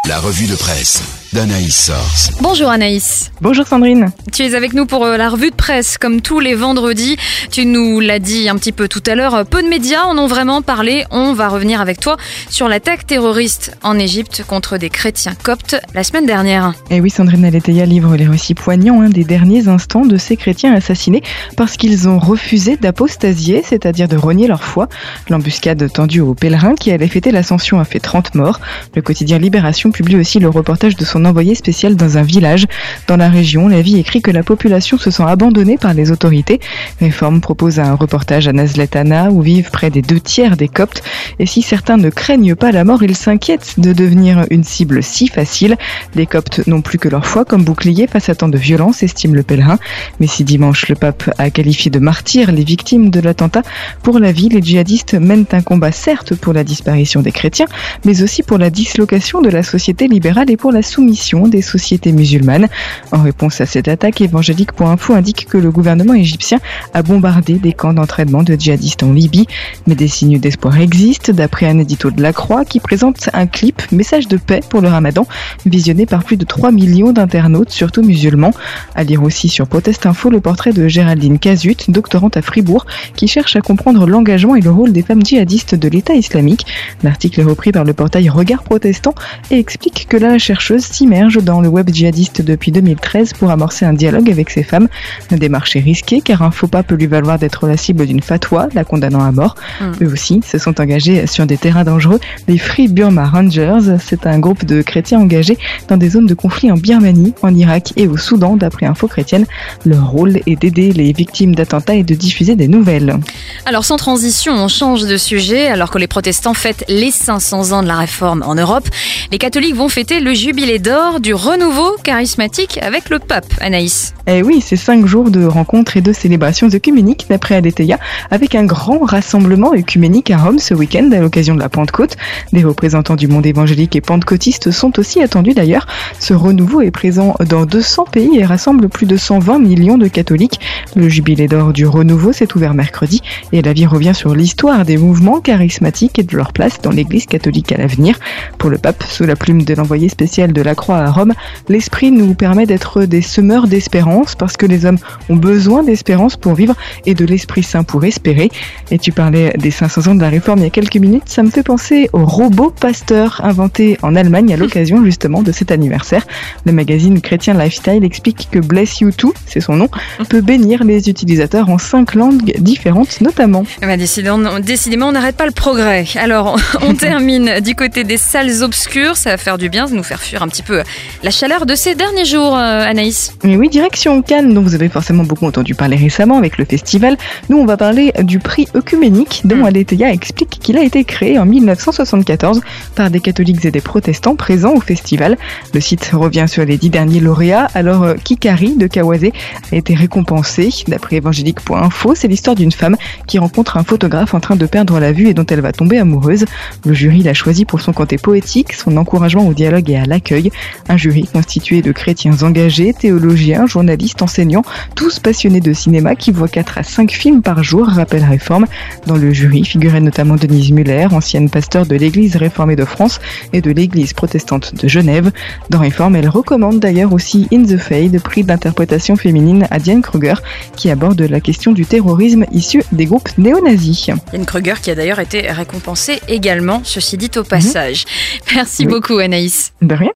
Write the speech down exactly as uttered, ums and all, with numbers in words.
La revue de presse d'Anaïs Source. Bonjour Anaïs. Bonjour Sandrine. Tu es avec nous pour la revue de presse, comme tous les vendredis. Tu nous l'as dit un petit peu tout à l'heure, peu de médias en ont vraiment parlé. On va revenir avec toi sur l'attaque terroriste en Égypte contre des chrétiens coptes la semaine dernière. Et oui, Sandrine Aletheia livre les récits poignants hein, des derniers instants de ces chrétiens assassinés parce qu'ils ont refusé d'apostasier, c'est-à-dire de renier leur foi. L'embuscade tendue aux pèlerins qui allaient fêter l'Ascension a fait trente morts. Le quotidien Libération publie aussi le reportage de son envoyé spécial dans un village. Dans la région, La Vie écrit que la population se sent abandonnée par les autorités. Réforme propose un reportage à Nazleh-Ana où vivent près des deux tiers des Coptes. Et si certains ne craignent pas la mort, ils s'inquiètent de devenir une cible si facile. Les Coptes n'ont plus que leur foi comme bouclier face à tant de violence, estime le pèlerin. Mais si dimanche le pape a qualifié de martyrs les victimes de l'attentat, pour la vie, les djihadistes mènent un combat certes pour la disparition des chrétiens, mais aussi pour la dislocation de la société libérale et pour la soumission des sociétés musulmanes. En réponse à cette attaque, évangélique point info indique que le gouvernement égyptien a bombardé des camps d'entraînement de djihadistes en Libye. Mais des signes d'espoir existent, d'après un édito de La Croix qui présente un clip message de paix pour le Ramadan, visionné par plus de trois millions d'internautes, surtout musulmans. À lire aussi sur Protest Info le portrait de Géraldine Cazut, doctorante à Fribourg, qui cherche à comprendre l'engagement et le rôle des femmes djihadistes de l'État islamique. L'article est repris par le portail Regard Protestant et explique que la chercheuse s'immerge dans le web djihadiste depuis deux mille treize pour amorcer un dialogue avec ces femmes. La démarche est risquée car un faux pas peut lui valoir d'être la cible d'une fatwa, la condamnant à mort. Mmh. Eux aussi se sont engagés sur des terrains dangereux. Les Free Burma Rangers, c'est un groupe de chrétiens engagés dans des zones de conflit en Birmanie, en Irak et au Soudan, d'après Info Chrétienne. Leur rôle est d'aider les victimes d'attentats et de diffuser des nouvelles. Alors sans transition, on change de sujet. Alors que les protestants fêtent les cinq cents ans de la réforme en Europe, les catholiques vont fêter le jubilé d'or du renouveau charismatique avec le pape, Anaïs. Eh oui, c'est cinq jours de rencontres et de célébrations œcuméniques d'après Aletheia, avec un grand rassemblement œcuménique à Rome ce week-end à l'occasion de la Pentecôte. Des représentants du monde évangélique et pentecôtiste sont aussi attendus d'ailleurs. Ce renouveau est présent dans deux cents pays et rassemble plus de cent vingt millions de catholiques. Le jubilé d'or du renouveau s'est ouvert mercredi et la vie revient sur l'histoire des mouvements charismatiques et de leur place dans l'église catholique à l'avenir. Pour le pape, sous la plume de l'envoyé spécial de la Croix à Rome, l'esprit nous permet d'être des semeurs d'espérance parce que les hommes ont besoin d'espérance pour vivre et de l'Esprit Saint pour espérer. Et tu parlais des cinq cents ans de la Réforme il y a quelques minutes, ça me fait penser au robot pasteur inventé en Allemagne à l'occasion justement de cet anniversaire. Le magazine Chrétien Lifestyle explique que Bless You Too, c'est son nom, peut bénir les utilisateurs en cinq langues différentes notamment. Bah décidément, décidément, on n'arrête pas le progrès. Alors, on termine du côté des salles obscures, ça va faire du bien, de nous faire fuir un petit peu la chaleur de ces derniers jours, euh, Anaïs. Et oui, direction Cannes, dont vous avez forcément beaucoup entendu parler récemment avec le festival. Nous, on va parler du prix œcuménique, dont mmh. Aletheia explique qu'il a été créé en dix-neuf cent soixante-quatorze par des catholiques et des protestants présents au festival. Le site revient sur les dix derniers lauréats. Alors, euh, Kikari de Kawasé a été récompensé. D'après évangélique point info, c'est l'histoire d'une femme qui rencontre un photographe en train de perdre la vue et dont elle va tomber amoureuse. Le jury l'a choisi pour son côté poétique, son encouragement au dialogue et à l'accueil. Un jury constitué de chrétiens engagés, théologiens, journalistes, enseignants, tous passionnés de cinéma qui voient quatre à cinq films par jour, rappelle Réforme. Dans le jury figurait notamment Denise Muller, ancienne pasteur de l'Église réformée de France et de l'Église protestante de Genève. Dans Réforme, elle recommande d'ailleurs aussi In the Fade, prix d'interprétation féminine à Diane Kruger, qui aborde la question du terrorisme issu des groupes néo-nazis. Diane Kruger qui a d'ailleurs été récompensée également, ceci dit au passage. Mmh. Merci oui. beaucoup Anaïs. De rien.